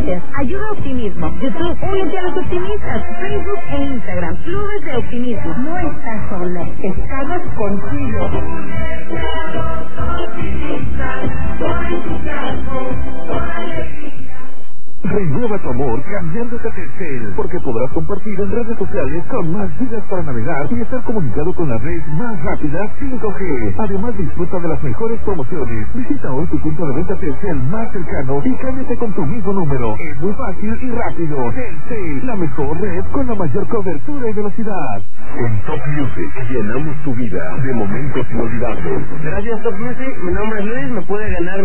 Twitter, Ayuda Optimismo, YouTube, Únete a los Optimistas, Facebook e Instagram, Clubes de Optimismo. No estás solo, estamos contigo. Renueva tu amor cambiándote a Telcel, porque podrás compartir en redes sociales con más vidas para navegar y estar comunicado con la red más rápida 5G. Además, disfruta de las mejores promociones. Visita hoy tu punto de venta Telcel más cercano y cámbiate con tu mismo número. Es muy fácil y rápido. Telcel, la mejor red con la mayor cobertura y velocidad. En Top Music llenamos tu vida de momentos inolvidables. Gracias, Top Music. Mi nombre es Luis. Me puede ganar